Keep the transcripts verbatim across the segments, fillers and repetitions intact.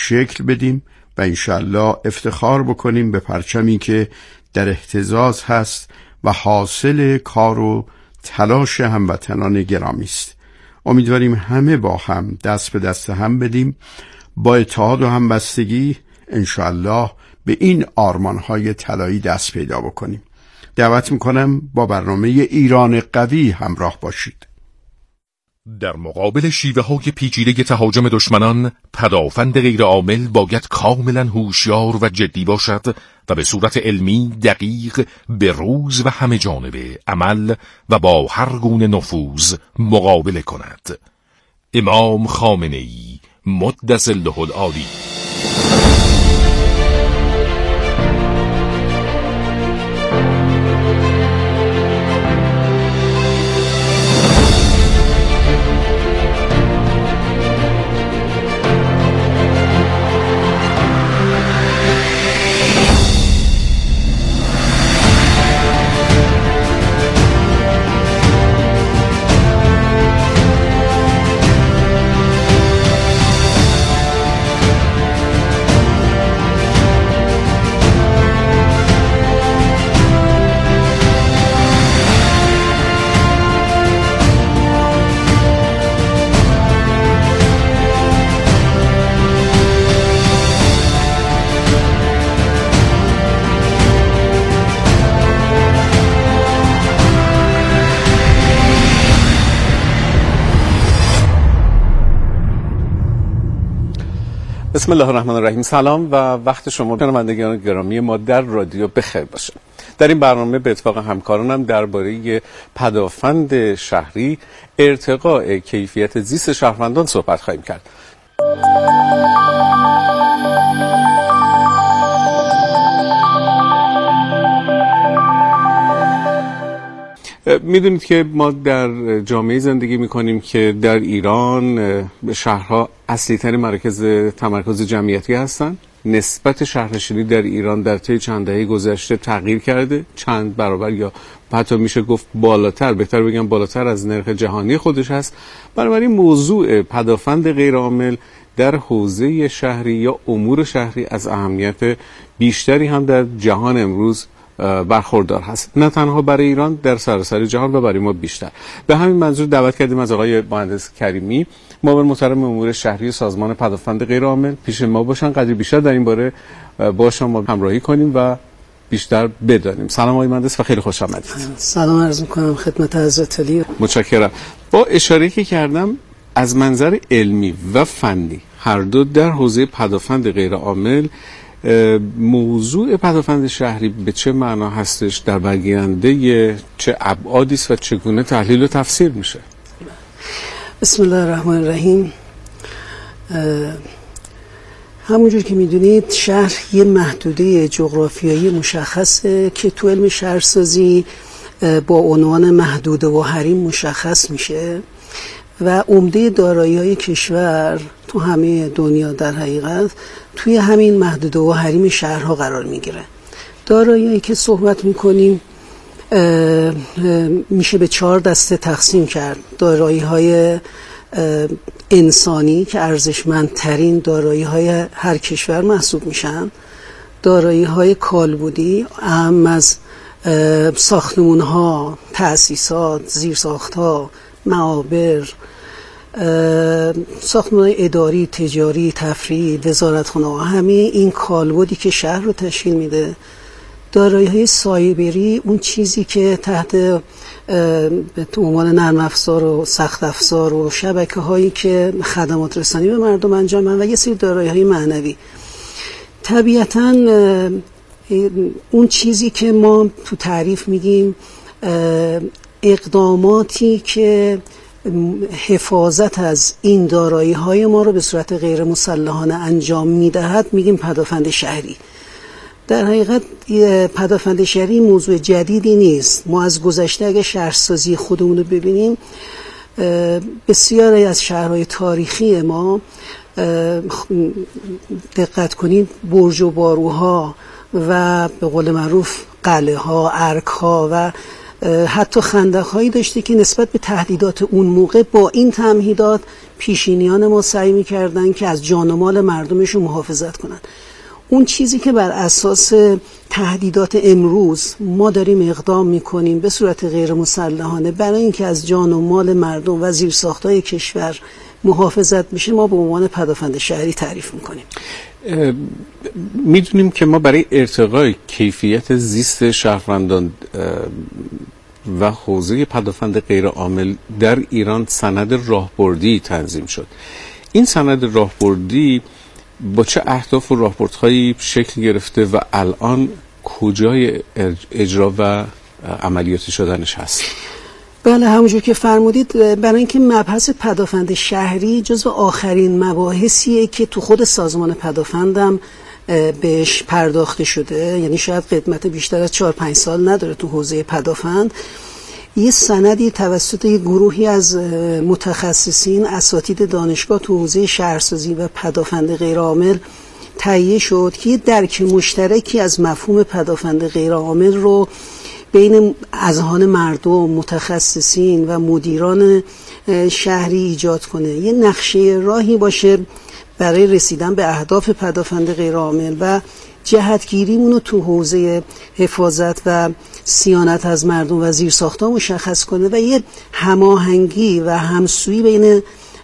شکل بدیم و انشالله افتخار بکنیم به پرچمی که در اهتزاز هست و حاصل کار و تلاش هموطنان گرامی است. امیدواریم همه با هم دست به دست هم بدیم، با اتحاد و همبستگی انشالله به این آرمان‌های طلایی دست پیدا بکنیم. دعوت میکنم با برنامه ایران قوی همراه باشید. در مقابل شیوه های پیچیده تهاجم دشمنان، پدافند غیر عامل باید کاملا هوشیار و جدی باشد و به صورت علمی دقیق به روز و همه جانبه عمل و با هر گونه نفوذ مقابله کند. امام خامنه‌ای مدث الله العالی. بسم الله الرحمن الرحیم. سلام و وقت شما شنوندگان گرامی ما در رادیو بخیر باشه. در این برنامه به اتفاق همکارانم درباره پدافند شهری، ارتقاء کیفیت زیست شهروندان صحبت خواهیم کرد. میدونید که ما در جامعه زندگی میکنیم که در ایران شهرها اصلی ترین مراکز تمرکز جمعیتی هستند. نسبت شهرنشینی در ایران در طی چند دهه گذشته تغییر کرده، چند برابر یا حتی میشه گفت بالاتر، بهتر بگم بالاتر از نرخ جهانی خودش هست. بنابراین موضوع پدافند غیرعامل در حوزه شهری یا امور شهری از اهمیت بیشتری هم در جهان امروز برخوردار هست، نه تنها برای ایران، در سراسر جهان و برای ما بیشتر. به همین منظور دعوت کردیم از آقای مهندس کریمی، معاون محترم امور شهری سازمان پدافند غیرعامل، پیش ما باشن، قدری بیشتر در این باره با شما همراهی کنیم و بیشتر بدانیم. سلام آقای مهندس و خیلی خوش آمدید. سلام عرض می‌کنم خدمت حضرت علی. متشکرم. با اشاره که کردم از منظر علمی و فنی هر دو در حوزه پدافند غیرعامل، موضوع پدافند شهری به چه معنا هستش، در برگیرنده چه ابعادی است و چگونه تحلیل و تفسیر میشه؟ بسم الله الرحمن الرحیم. همونجور که میدونید شهر یه محدوده جغرافیایی مشخصه که تو علم شهرسازی با عنوان محدوده و حریم مشخص میشه و عمده دارایی‌های کشور تو همه دنیا در حقیقت توی همین محدوده و حریم شهرها قرار میگیره. دارایی‌هایی که صحبت میکنیم میشه به چهار دسته تقسیم کرد. دارایی‌های انسانی که ارزشمندترین دارایی‌های هر کشور محسوب میشن، دارایی‌های کالبدی اهم از ساختمان‌ها، تأسیسات، زیرساخت‌ها، معابر، ساختمان اداری، تجاری، تفریحی، وزارتخانه‌ها، همه این کالبدی که شهر رو تشکیل میده. دارایی‌های سایبری، اون چیزی که تحت به عنوان نرم افزار و سخت افزار و شبکه‌هایی که خدمات رسانی به مردم انجام میدن، و یه سری دارایی‌های معنوی. طبیعتاً اون چیزی که ما تو تعریف میگیم اقداماتی که حفاظت از این دارایی‌های ما رو به صورت غیر مسلحانه انجام میدهد میگیم پدافند شهری. در حقیقت پدافند شهری موضوع جدیدی نیست. ما از گذشته اگه شهرسازی خودمون رو ببینیم، بسیاری از شهرهای تاریخی ما دقت کنید برج و باروها و به قول معروف قلعه ها، ارک ها و حتی خندق‌هایی داشته که نسبت به تهدیدات اون موقع با این تمهیدات پیشینیان ما سعی می‌کردن که از جان و مال مردمشون محافظت کنن. اون چیزی که بر اساس تهدیدات امروز ما داریم اقدام می‌کنیم به صورت غیر مسلحانه برای اینکه از جان و مال مردم و زیرساخت‌های کشور محافظت میشه، ما به عنوان پدافند شهری تعریف می‌کنیم. میدونیم که ما برای ارتقای کیفیت زیست شهروندان و حوزه پدافند غیرعامل در ایران سند راهبردی تنظیم شد. این سند راهبردی با چه اهداف و راهبردهایی شکل گرفته و الان کجای اجرا و عملیاتی شدنش هست؟ بله، همونجور که فرمودید، برای اینکه مبحث پدافند شهری جزو آخرین مباحثیه که تو خود سازمان پدافندم بهش پرداخته شده، یعنی شاید قدمت بیشتر از چهار پنج سال نداره تو حوزه پدافند. یه سندی توسط یه گروهی از متخصصین اساتید دانشگاه تو حوزه شهرسازی و پدافند غیرعامل تهیه شد که یه درک مشترکی از مفهوم پدافند غیرعامل رو بین اذهان مردم، متخصصین و مدیران شهری ایجاد کنه، یه نقشه راهی باشه برای رسیدن به اهداف پدافند غیرعامل و جهتگیریمون رو تو حوزه حفاظت و صیانت از مردم و زیرساخت‌ها مشخص کنه و یه هماهنگی و همسویی بین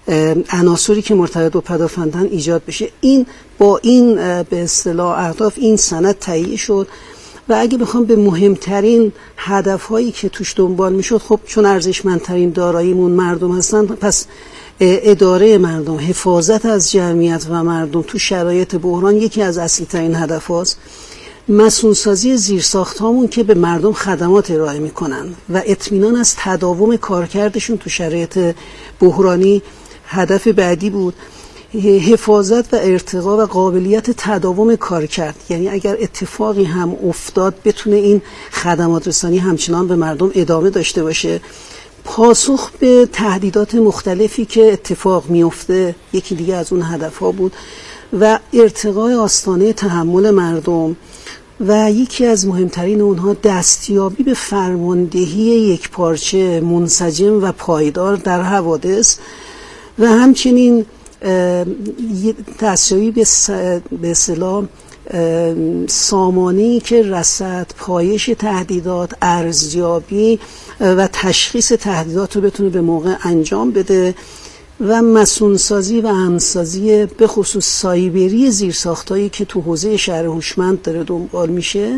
عناصری که مرتبط با پدافندن ایجاد بشه. این با این به اصطلاح اهداف این سند تهیه شد و اگه بخوام به مهمترین هدفهایی که توش دنبال میشد، خب چون ارزشمندترین داراییمون مردم هستن، پس اداره مردم، حفاظت از جمعیت و مردم تو شرایط بحران یکی از اصلی ترین هدف هاست. مسئولسازی زیرساخت هامون که به مردم خدمات ارائه میکنن و اطمینان از تداوم کارکردشون تو شرایط بحرانی هدف بعدی بود. حفاظت و ارتقا و قابلیت تداوم کارکرد، یعنی اگر اتفاقی هم افتاد بتونه این خدمات رسانی همچنان به مردم ادامه داشته باشه. پاسخ به تهدیدات مختلفی که اتفاق میفته یکی دیگه از اون هدفها بود و ارتقای آستانه تحمل مردم و یکی از مهمترین اونها دستیابی به فرماندهی یکپارچه، منسجم و پایدار در حوادث و همچنین دستیابی به اصطلاح سامانه‌ای که رصد، پایش تهدیدات، ارزیابی و تشخیص تهدیدات رو بتونه به موقع انجام بده و مسئولسازی و همسازی به خصوص سایبری زیرساختایی که تو حوزه شهر هوشمند داره دنبال میشه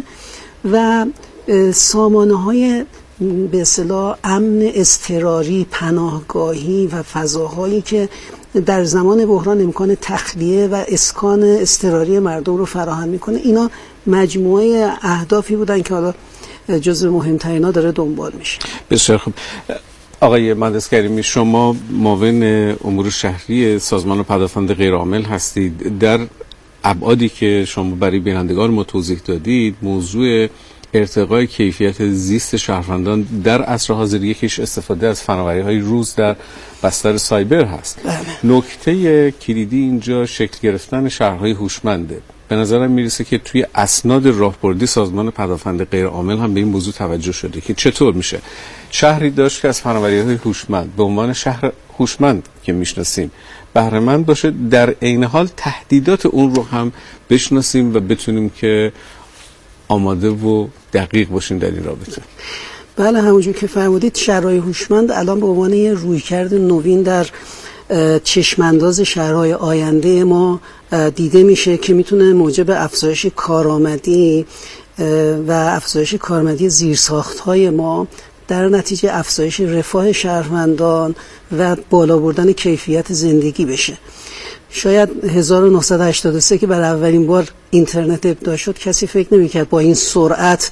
و سامانه‌های به اصطلاح امن اضطراری، پناهگاهی و فضاهایی که در زمان بحران امکان تخلیه و اسکان اضطراری مردم رو فراهم میکنه. اینا مجموعه اهدافی بودن که حالا جزو مهمترینا داره دنبال میشه. بسیار خوب. آقای مهندس کریمی، شما معاون امور شهری سازمان پدافند غیرعامل هستید. در ابعادی که شما برای بینندگان ما توضیح دادید، موضوع ارتقای کیفیت زیست شهروندان در عصر حاضر یکیش استفاده از فناوری‌های روز در بستر سایبر هست. نکته کلیدی اینجا شکل گرفتن شهرهای هوشمنده. به نظرم میرسه که توی اسناد راهبردی سازمان پدافند غیرعامل هم به این موضوع توجه شده که چطور میشه شهری داشت که از فناوری‌های هوشمند به عنوان شهر هوشمند که میشناسیم بهره مند باشه، در عین حال تهدیدات اون رو هم بشناسیم و بتونیم که آماده و دقیق باشیم در این رابطه. بله، همونجور که فرمودید شهرهای هوشمند الان به عنوان یه رویکرد نوین در چشمانداز شهرهای آینده ما دیده میشه که میتونه موجب افزایش کارآمدی و افزایش کارآمدی زیرساخت‌های ما، در نتیجه افزایش رفاه شهروندان و بالا بردن کیفیت زندگی بشه. شاید هزار و نهصد و هشتاد و سه که برای اولین بار اینترنت ابداع شد کسی فکر نمی‌کرد با این سرعت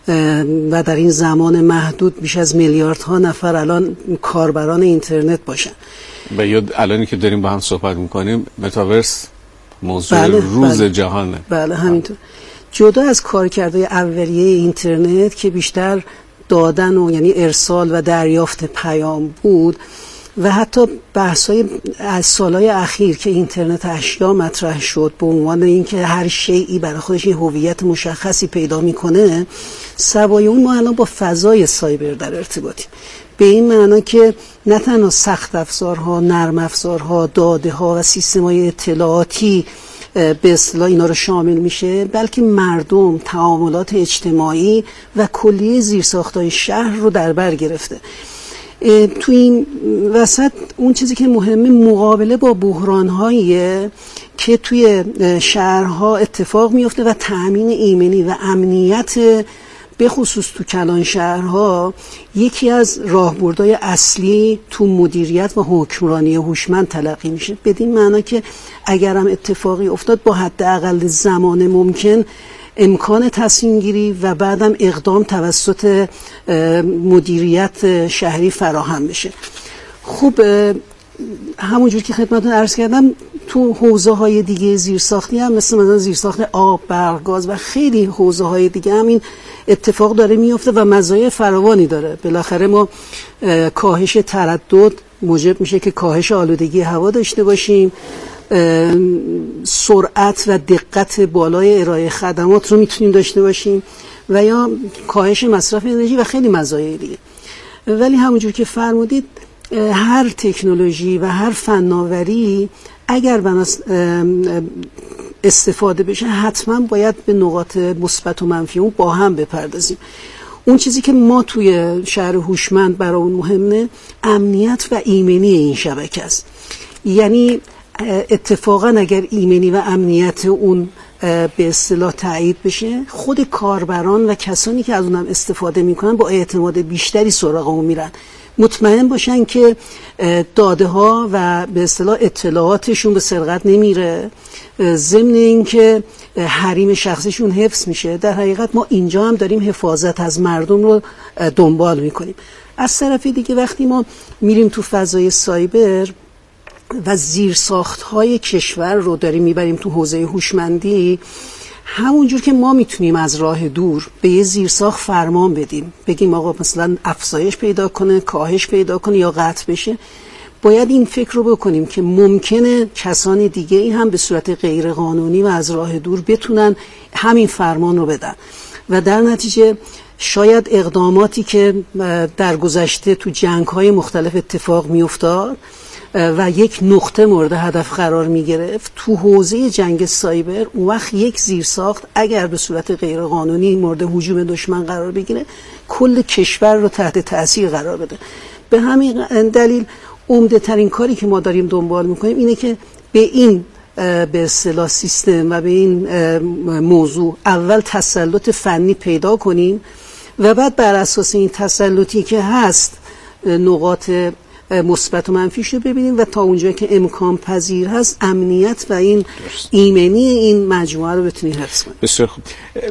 و در این زمان محدود بیش از میلیاردها نفر الان کاربران اینترنت باشن. و یا الانی که داریم با هم صحبت میکنیم متاورس موضوع بله، روز بله. جهانه. بله همینطور. جدا از کارکردهای اولیه اینترنت که بیشتر دادن و یعنی ارسال و دریافت پیام بود و حتی بحث‌های از سالهای اخیر که اینترنت اشیا مطرح شد به عنوان اینکه هر شیئی برای خودش یه هویت مشخصی پیدا میکنه، سوای اون ما الان با فضای سایبر در ارتباطیم، به این معنا که نه تنها سخت افزارها، نرم افزارها، داده ها و سیستم‌های اطلاعاتی به اصطلاح اینا رو شامل میشه، بلکه مردم، تعاملات اجتماعی و کلیه زیرساخت‌های شهر رو در بر گرفته. تو این وسط اون چیزی که مهمه مقابله با بحران‌هاییه که توی شهرها اتفاق میفته و تأمین ایمنی و امنیت به خصوص تو کلان شهرها یکی از راهبردهای اصلی تو مدیریت و حکمرانی هوشمند تلقی میشه، بدین معنا که اگرم اتفاقی افتاد با حداقل زمان ممکن امکان تصمیم گیری و بعدم اقدام توسط مدیریت شهری فراهم بشه. خوب، همونجور که خدمتتون عرض کردم تو حوزه های دیگه زیرساختی هم مثل مثلا زیرساخت آب، برق، گاز و خیلی حوزه های دیگه هم این اتفاق داره میفته و مزایای فراوانی داره. بالاخره ما کاهش تردد موجب میشه که کاهش آلودگی هوا داشته باشیم، سرعت و دقت بالای ارائه خدمات رو میتونیم داشته باشیم و یا کاهش مصرف انرژی و خیلی مزایای دیگه. ولی همونجور که فرمودید هر تکنولوژی و هر فناوری اگر بناس استفاده بشه حتما باید به نقاط مثبت و منفی اون با هم بپردازیم. اون چیزی که ما توی شهر هوشمند برای اون مهمه امنیت و ایمنی این شبکه است. یعنی اتفاقا اگر ایمنی و امنیت اون به اصطلاح تایید بشه، خود کاربران و کسانی که از اونم استفاده میکنن با اعتماد بیشتری سراغ اون میرن، مطمئن باشن که داده ها و به اصطلاح اطلاعاتشون به سرقت نمیره، ضمن اینکه حریم شخصیشون حفظ میشه. در حقیقت ما اینجا هم داریم حفاظت از مردم رو دنبال میکنیم. از طرف دیگه وقتی ما میریم تو فضای سایبر و زیرساخت‌های کشور رو داریم میبریم تو حوزه هوشمندی، همونجور که ما میتونیم از راه دور به یه زیرساخت فرمان بدیم، بگیم آقا مثلا افزایش پیدا کنه، کاهش پیدا کنه یا قطع بشه، باید این فکر رو بکنیم که ممکنه کسان دیگه ای هم به صورت غیر قانونی و از راه دور بتونن همین فرمان رو بدن و در نتیجه شاید اقداماتی که در گذشته تو جنگ‌های مختلف اتفاق میافتاد و یک نقطه مورد هدف قرار می گرفت، تو حوزه جنگ سایبر اون وقت یک زیرساخت اگر به صورت غیر قانونی مورد هجوم دشمن قرار بگیره کل کشور رو تحت تأثیر قرار بده. به همین دلیل عمده ترین کاری که ما داریم دنبال میکنیم اینه که به این به اصطلاح سیستم و به این موضوع اول تسلط فنی پیدا کنیم و بعد بر اساس این تسلطی که هست نقاط مثبت و منفیش رو ببینیم و تا اونجا که امکان پذیر هست امنیت و این ایمنی این مجموعه رو بتونیم حفظ کنیم. بسیار خوب.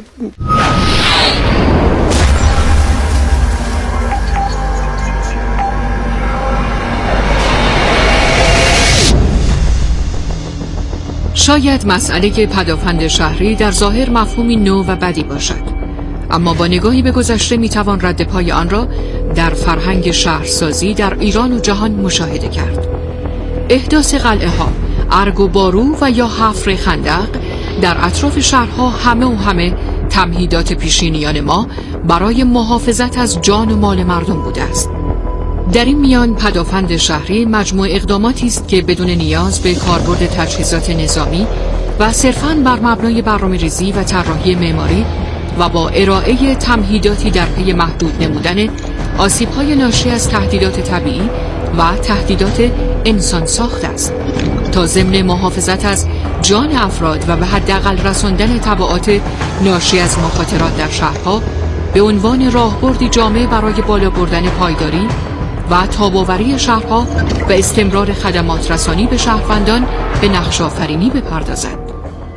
شاید مسئله پدافند شهری در ظاهر مفهومی نو و بدی باشد، اما با نگاهی به گذشته میتوان رد پای آن را در فرهنگ شهرسازی در ایران و جهان مشاهده کرد. احداث قلعه ها، ارگ و بارو و یا حفر خندق در اطراف شهرها همه و همه تمهیدات پیشینیان ما برای محافظت از جان و مال مردم بوده است. در این میان پدافند شهری مجموع اقداماتی است که بدون نیاز به کاربرد تجهیزات نظامی و صرفاً بر مبنای برنامه‌ریزی و طراحی معماری و با ارائه تمهیداتی در پی محدود نمودن آسیب‌های ناشی از تهدیدات طبیعی و تهدیدات انسان ساخت است تا ضمن محافظت از جان افراد و به حداقل رساندن تبعات ناشی از مخاطرات در شهرها به عنوان راهبردی جامع برای بالا بردن پایداری و تاب‌آوری شهرها و استمرار خدمات رسانی به شهروندان به نقش آفرینی بپردازد.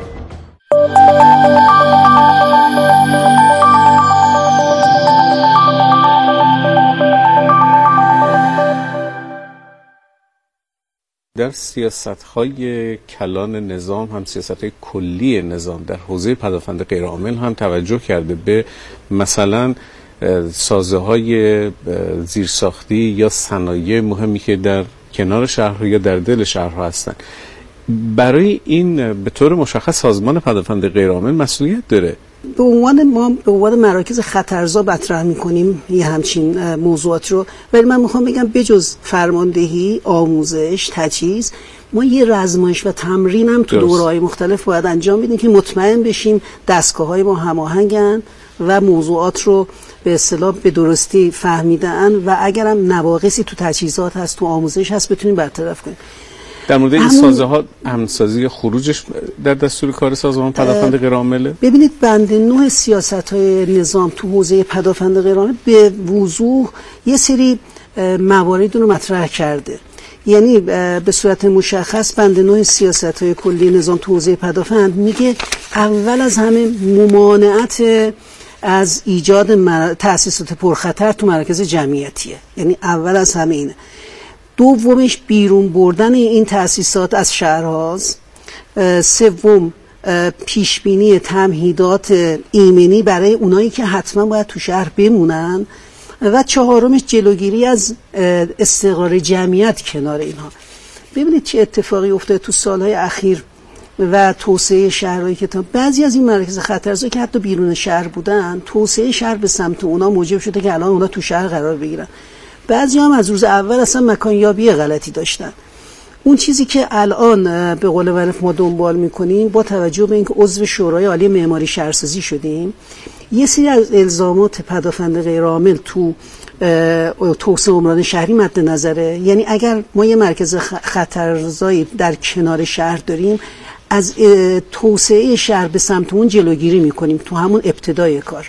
در سیاست‌های کلان نظام هم سیاست‌های کلی نظام در حوزه پدافند غیرعامل هم توجه کرده به مثلا سازه‌های زیرساختی یا صنایع مهمی که در کنار شهرها یا در دل شهرها هستن. برای این به طور مشخص سازمان پدافند غیرعامل مسئولیت داره. به عنوان ما به عنوان مراکز خطرزا مطرح می‌کنیم یه همچین موضوعات رو، ولی من میخوام بگم بجز فرماندهی، آموزش، تجهیز، ما یه رزمایش و تمرین هم تو دوره‌های مختلف باید انجام بدیم که مطمئن بشیم دستگاه‌های ما هماهنگن و موضوعات رو به اصطلاح به درستی فهمیدن و اگرم نواقصی تو تجهیزات هست، تو آموزش هست، بتونیم برطرف کنیم. در مورد این سازه ها همسازی خروجش در دستور کار سازمان پدافند غیرعامله؟ ببینید بند نه سیاست‌های نظام تو حوزه پدافند غیرعامل به وضوح یه سری موارد رو مطرح کرده. یعنی به صورت مشخص بند نه سیاست‌های کلی نظام تو حوزه پدافند میگه اول از همه ممانعت از ایجاد مر... تأسیسات پرخطر تو مراکز جمعیتیه. یعنی اول از همه اینه. دومش بیرون بردن این تأسیسات از شهرهاست. سوم پیشبینی تمهیدات ایمنی برای اونایی که حتما باید تو شهر بمونن و چهارمش جلوگیری از استقرار جمعیت کنار اینها. ببینید چه اتفاقی افتاده تو سالهای اخیر و توسعه شهرهایی که تا بعضی از این مراکز خطرزا که حتی بیرون شهر بودن، توسعه شهر به سمت اونا موجب شده که الان اونا تو شهر قرار بگیرن. بعضی هم از روز اول اصلا مکان یابی غلطی داشتن. اون چیزی که الان به قول معروف ما دنبال میکنیم با توجه به اینکه عضو شورای عالی معماری شهرسازی شدیم، یه سری از الزامات پدافند غیرعامل تو توسعه عمران شهری مد نظره. یعنی اگر ما یه مرکز خطرزایی در کنار شهر داریم، از توسعه شهر به سمت اون جلوگیری میکنیم تو همون ابتدای کار.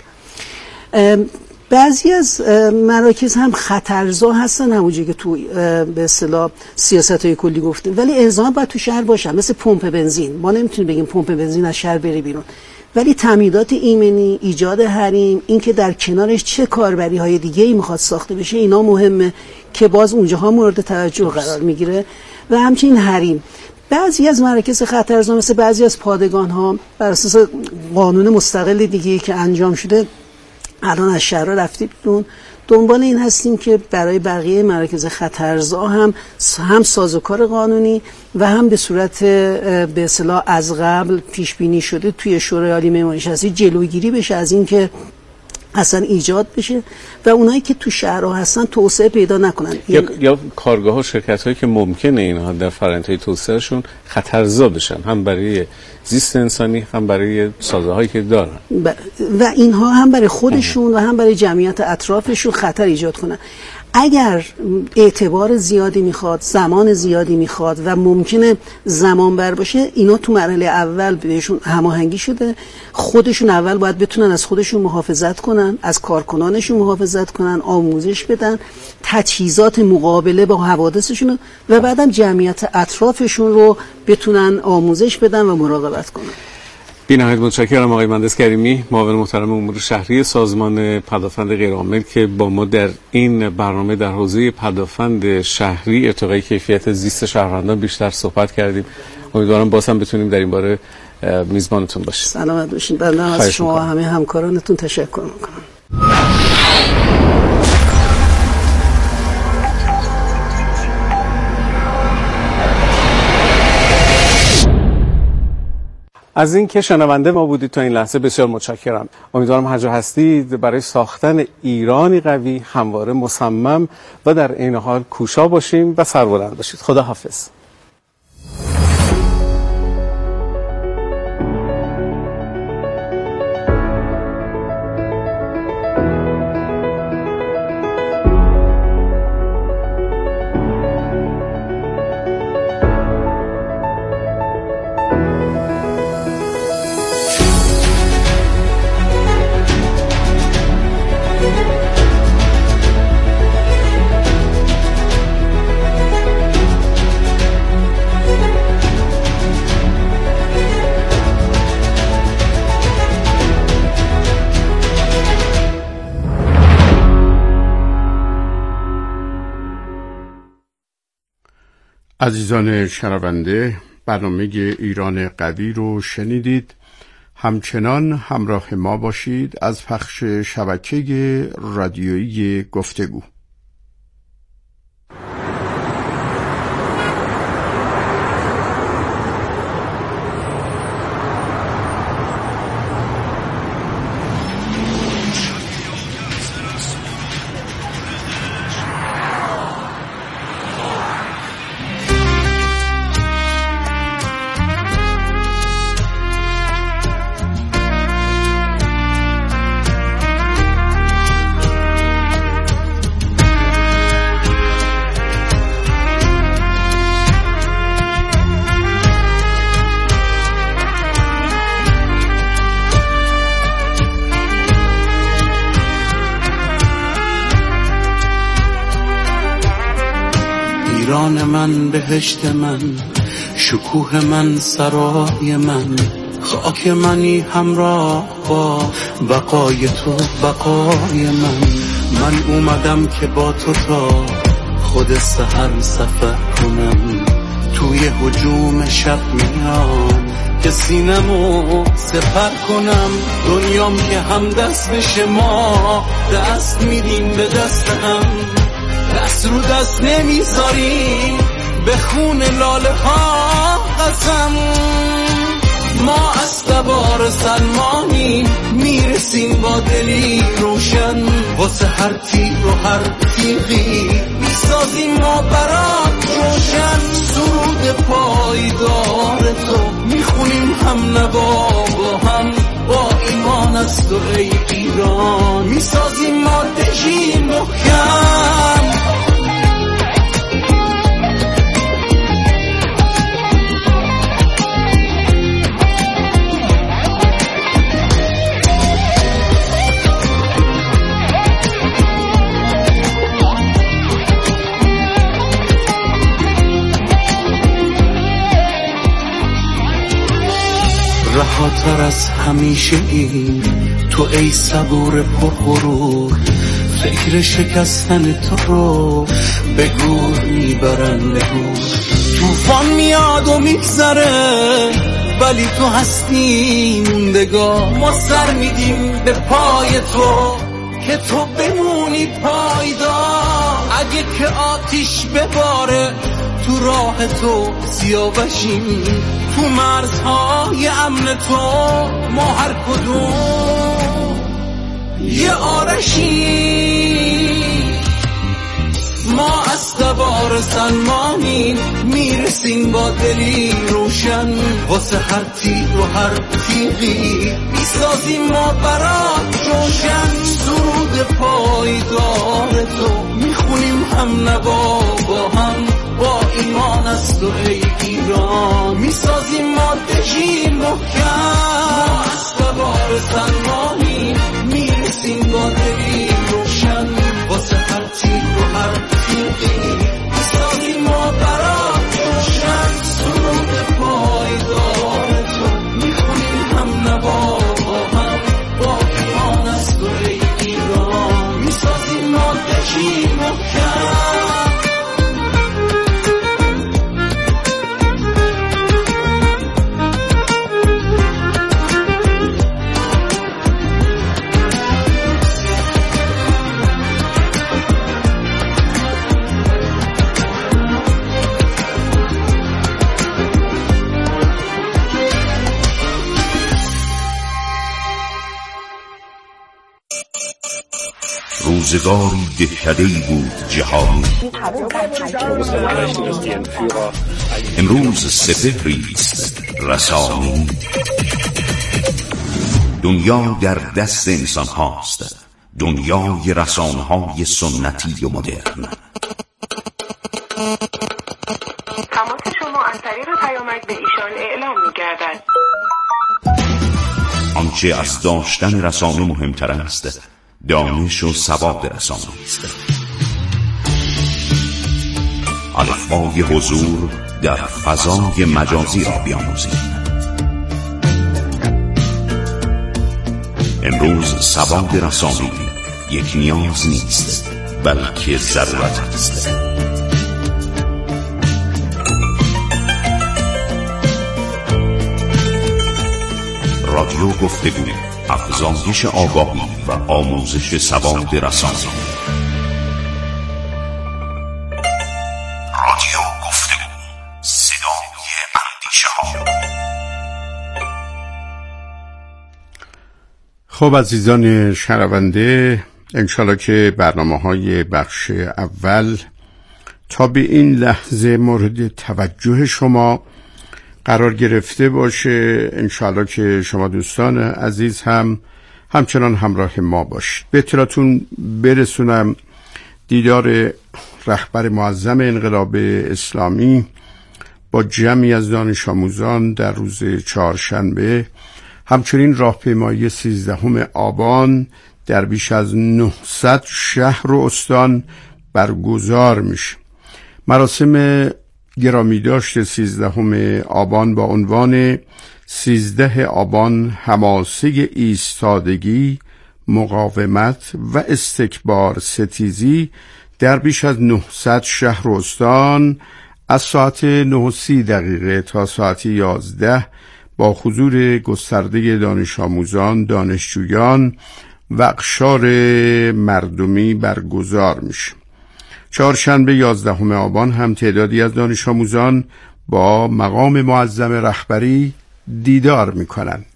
بعضی از مراکز هم خطرزا هستن همونجوری که تو به اصطلاح سیاست‌های کلی گفته، ولی الزام باید تو شهر باشن. مثل پمپ بنزین، ما نمیتونیم بگیم پمپ بنزین از شهر بره بیرون، ولی تامینات ایمنی، ایجاد حریم، این که در کنارش چه کاربری‌های دیگه‌ای میخواد ساخته بشه، اینا مهمه که باز اونجاها مورد توجه قرار میگیره. و همچنین حریم. بعضی از مراکز خطرزا مثل بعضی از پادگان‌ها بر اساس قانون مستقل دیگه‌ای که انجام شده الان از شهر رفته بیرون، دنبال این هستیم که برای بقیه مراکز خطرزا هم هم سازوکار قانونی و هم به صورت به اصطلاح از قبل پیش بینی شده توی شورای عالی معماری شهرسازی جلوگیری بشه از این که اصلا ایجاد بشه و اونایی که تو شهرها هستن توسعه پیدا نکنن. یا, یا کارگاه ها، شرکت هایی که ممکنه اینها در فرآیند توسعهشون خطرزا بشن، هم برای زیست انسانی هم برای سازه هایی که دارن و اینها هم برای خودشون و هم برای جمعیت اطرافشون خطر ایجاد کنن. اگر اعتبار زیادی میخواد، زمان زیادی میخواد و ممکنه زمان بر باشه، اینا تو مرحله اول بهشون هماهنگی شده. خودشون اول باید بتونن از خودشون محافظت کنن، از کارکنانشون محافظت کنن، آموزش بدن، تجهیزات مقابله با حوادثشون و بعدم جمعیت اطرافشون رو بتونن آموزش بدن و مراقبت کنن. بی‌نهایت متشکرم آقای مهندس کریمی، معاون محترم امور شهری سازمان پدافند غیرعامل که با ما در این برنامه در حوزه پدافند شهری ارتقای کیفیت زیست شهروندان بیشتر صحبت کردیم. امیدوارم باز هم بتونیم در این باره میزبانتون باشیم. سلامت باشین. بنده از شما و همه همکارانتون تشکر میکنم. از این که شنونده ما بودید تا این لحظه بسیار متشکرم. امیدوارم هر جا هستید برای ساختن ایرانی قوی همواره مصمم و در عین حال کوشا باشیم و سربلند باشید. خدا حافظ. عزیزان شنونده، برنامه ایران قوی رو شنیدید. همچنان همراه ما باشید از پخش شبکه رادیویی گفتگو. ایران من، بهشت من، شکوه من، سرای من، خاک منی همراه با بقای تو بقای من. من اومدم که با تو تا خود سحر سفر کنم، توی هجوم شب میام که سینمو سپر کنم. دنیام که هم دست بشه ما دست میدیم به دست هم، دست رو دست نمیذاریم به خون لاله ها قسم. ما از تبار سلمانی میرسیم با دلی روشن، واسه هر تیر و هر تیغی میسازیم ما برات روشن. سرود پایدار تو میخونیم هم نوا با هم، با ایمان از تو ای ایران میسازیم ما دژی محکم. رهاتر از همیشه ای تو ای صبور پرغرور، فکر شکستن تو رو به گور میبرن بگور. توفان میاد و میگذره ولی تو هستی موندگار، ما سر میدیم به پای تو که تو بمونی پایدار. اگه که آتیش بباره تو راه تو سیاوشیم، تو مرزهای امن تو ما هر کدوم یه آرشیم. ما از تبار سلمانی میرسیم با دلی روشن، واسه هر تیر و هر تیغی میسازیم ما برات روشن. سرود پایدار تو میخونیم هم نوا با هم، با ایمان از تو ای ایران میسازیم ما دژی محکم. ما از تبار سلمانی میرسیم با دلی روشن، واسه هر تیر و هر تیغی میسازیم ما برات روشن. سرود پایدار تو میخونیم هم نوا با هم، با ایمان از تو ای ایران میسازیم ما دژی محکم. روزگاری دهکده‌ای بود جهانی، امروز سپهری است رسانی. دنیا در دست انسان هاست، دنیای رسانه های سنتی و مدرن. تماس شما از طریق پیامک به ایشان اعلام می‌گردد. آنچه از داشتن رسانه مهمتر است دانش و سواد رسانه است. الفبای حضور در فضای مجازی را بیاموزید. امروز سواد رسانه‌ای یک نیاز نیست بلکه ضرورت است. رادیو گفتگو، افزایش آگاهی و آموزش سواد رسانه‌ای. رادیو گفتگو، صدای اندیشه ها. خب عزیزان شنونده، انشالله که برنامه‌های بخش اول تا به این لحظه مورد توجه شما قرار گرفته باشه. انشالله که شما دوستان عزیز هم همچنان همراه ما باشید. به اطلاعتون برسونم دیدار رهبر معظم انقلاب اسلامی با جمعی از دانش آموزان در روز چهارشنبه، همچنین راهپیمایی سیزدهم آبان در بیش از نهصد شهر و استان برگزار میشه. مراسم گرامی داشت سیزدهم آبان با عنوان سیزده آبان حماسه ایستادگی، مقاومت و استکبار ستیزی در بیش از نهصد شهر و استان از ساعت نه و سی دقیقه تا ساعت یازده با حضور گسترده دانش آموزان، دانشجویان و اقشار مردمی برگزار میشه. چهارشنبه یازدهم آبان هم تعدادی از دانش آموزان با مقام معظم رهبری دیدار میکنن.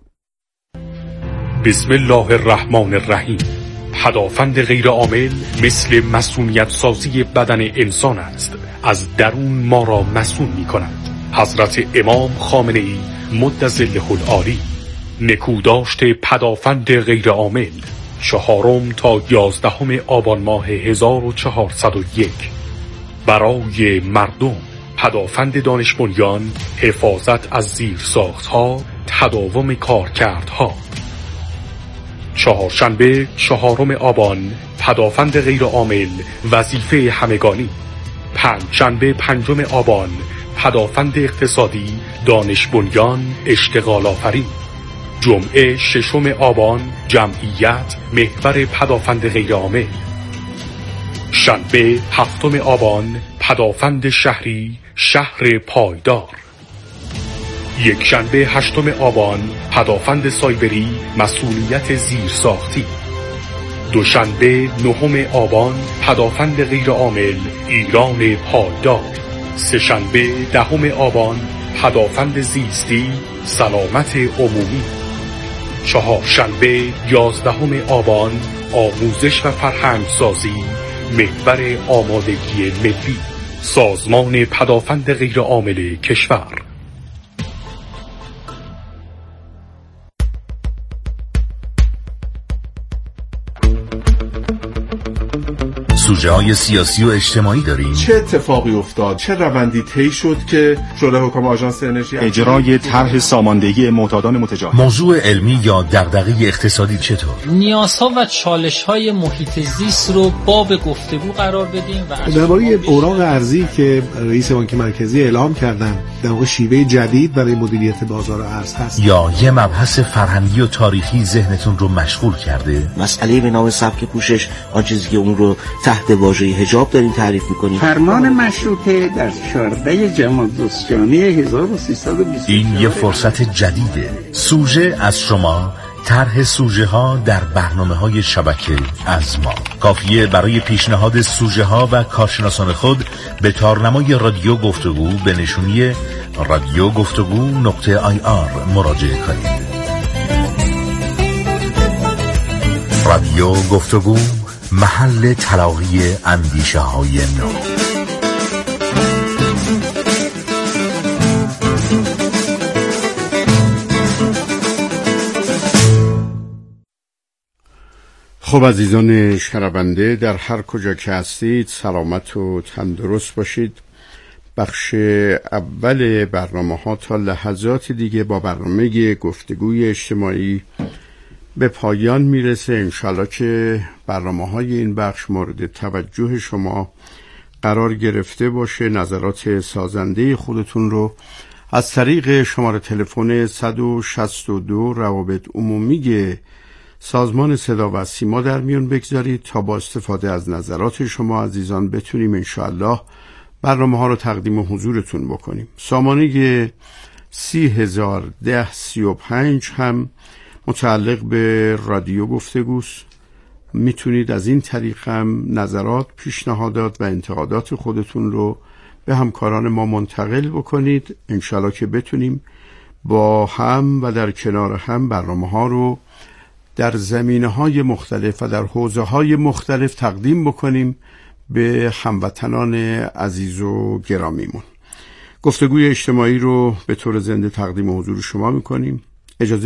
بسم الله الرحمن الرحیم. پدافند غیر عامل مثل مسئولیت سازی بدن انسان است، از درون ما را مسئول می کند. حضرت امام خامنه ای مدظله العالی. نکوداشت پدافند غیر عامل چهارم تا یازدهم آبان ماه هزار و چهارصد و یک. برای مردم پدافند دانش بنیان، حفاظت از زیرساخت‌ها، تداوم کارکردها. چهارشنبه چهارم آبان پدافند غیر عامل، وظیفه همگانی. پنجشنبه پنجم آبان پدافند اقتصادی، دانش بنیان، اشتغال آفرین. جمعه ششم آبان جمعیت، محور پدافند غیر عامل. شنبه هفتم آبان پدافند شهری، شهر پایدار. یک شنبه هشتم آبان پدافند سایبری، مسئولیت زیرساختی. دوشنبه نهم آبان پدافند غیر عامل، ایران پایدار. سه شنبه دهم آبان پدافند زیستی، سلامت عمومی. چهارشنبه یازدهم آبان آموزش و فرهنگ سازی، محور آمادگی ملی. سازمان پدافند غیر عامل کشور. سوژه های سیاسی و اجتماعی داریم. چه اتفاقی افتاد؟ چه روندی طی شد که شورای حکام آژانس انرژی اجرای طرح ساماندهی معتادان متجاوز؟ موضوع علمی یا دغدغه اقتصادی چطور؟ نیازها و چالش‌های محیط زیست رو باب گفتگو قرار بدیم و درباره اوراق ارزی که رئیس بانک مرکزی اعلام کردن در واقع شیوه جدید برای مدیریت بازار ارز هست. یا یه مبحث فرهنگی و تاریخی ذهنتون رو مشغول کرده؟ مسئله به نام سبک پوشش، آن چیزی که اون رو تحت واژه حجاب داریم تعریف می‌کنیم. فرمان مشروطه در چهاردهم جمادی هزار و سیصد و بیست و چهار. این یه فرصت جدیده. سوژه از شما، طرح سوژه ها در برنامه های شبکه از ما. کافیه برای پیشنهاد سوژه ها و کارشناسان خود به تارنمای رادیو گفتگو به نشونی رادیو گفتگو نقطه آی آر مراجعه کنید. رادیو گفتگو، محل تلاقی اندیشه های نو. خب عزیزان شنونده، در هر کجا که هستید سلامت و تندرست باشید. بخش اول برنامه ها تا لحظات دیگه با برنامه گفتگوی اجتماعی به پایان میرسه. انشالله که برنامه های این بخش مورد توجه شما قرار گرفته باشه. نظرات سازنده خودتون رو از طریق شماره تلفن صد و شصت و دو روابط عمومی سازمان صدا و سیما در میون بگذارید تا با استفاده از نظرات شما عزیزان بتونیم انشالله برنامه ها رو تقدیم حضورتون بکنیم. سامانه سی هزار ده سی و پنج هم متعلق به رادیو گفتگوست. میتونید از این طریق هم نظرات، پیشنهادات و انتقادات خودتون رو به همکاران ما منتقل بکنید. انشالله که بتونیم با هم و در کنار هم برنامه ها رو در زمینه‌های مختلف و در حوزه‌های مختلف تقدیم بکنیم به هموطنان عزیز و گرامیمون. گفتگوی اجتماعی رو به طور زنده تقدیم حضور شما می‌کنیم. اجازه